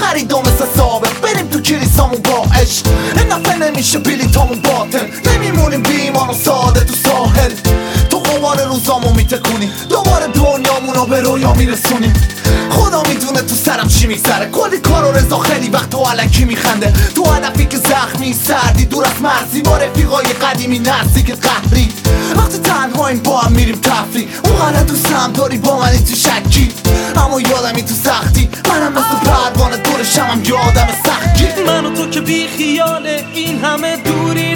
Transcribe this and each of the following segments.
خریدم مثل سابق بریم تو کلیسامون با عشق این دفعه نمیشه بلیطامون باطل نمیمونیم بی ایمان و ساده تو ساحل تو قمار روزامو میتکونی دوباره دنیامونو به رویا میرسونیم خدا میدونه تو سرم چی میگذره کلی کار و رضا خیلی وقت و علکی میخنده تو هدفی که زخمی سردی دور از مرزی با رفیقای قدیمی نزدیک قهری وقتی تنهاییم با هم میریم تفریح اونقدر دوستم داری با منی تو شکی اما یادمی تو سختی منم مثل پروانه دور شمم یادم سختی من و تو که بی خیال این همه دوری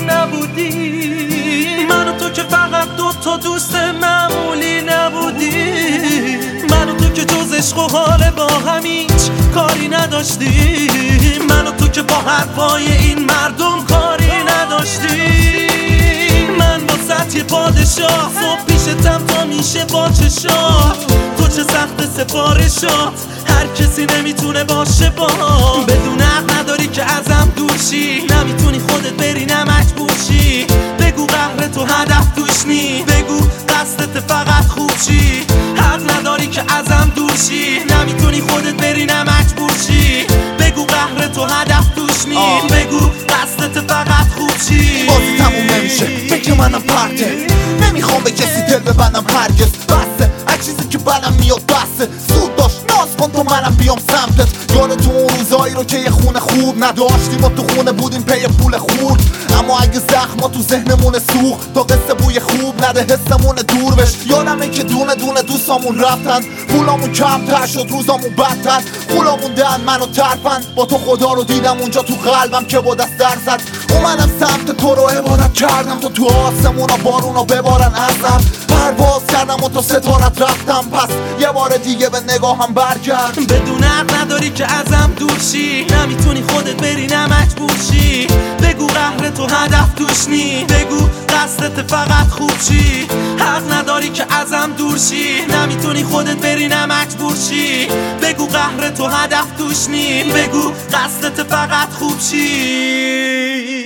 نبودی من و تو که فقط دو تا دوست معمولی نبودی من و تو که جز عشق و حال با هم هیچ کاری نداشتی من و تو که با حرفای این مردم کاری نداشتی من با سطح پادشاه صبح پیشتم تا میشه با چشات تو چه سخت سفارشات هر کسی نمیتونه باشه با بدون حق نداری که ازم دورشی نمیتونی خودت بری نمجبورشی بگو قهر تو هدف توش نی بگو قصدت فقط خوب چی حق نداری که ازم دورشی نمیتونی خودت بری نمجبورشی بگو قهر تو هدف توش نی بگو قصدت فقط خوب چی بازی تموم نمیشه فکر منم پرته نمیخوام به کسی دل ببندم هرگز بسته هر چیزی که بدم میاد بسته زود داشت ناز کن تو منم بیام سمتت یادتون اون روزایی رو که یه خونه خوب نداشتیم و تو خونه بودیم پی پول خورد اما اگه زخما تو ذهنمون سوخت تا قصه بوی خوب نده حسمون دور بش یادمه که دونه دونه دوستامون رفتن پولامون کمتر شد روزامون بدتر پولامون دهن منو ترپن با تو خدا رو دیدم اونجا تو قلبم که با دست در زد اومدم سمت تو رو عبادت کردم تو آسمونا بارونا ببارن ازم پرواز کردم و تو ستارت رفتم پس یه بار دیگه به نگاهم برگرد بدون حق نداری که ازم دورشی نمیتونی خودت بری نمجبورشی بگو قهر تو هدف توش نی بگو قصدت فقط خوب چی حق نداری که ازم دورشی نمیتونی خودت بری نمجبورشی بگو قهر تو هدف توش نی بگو قصدت فقط خوب چی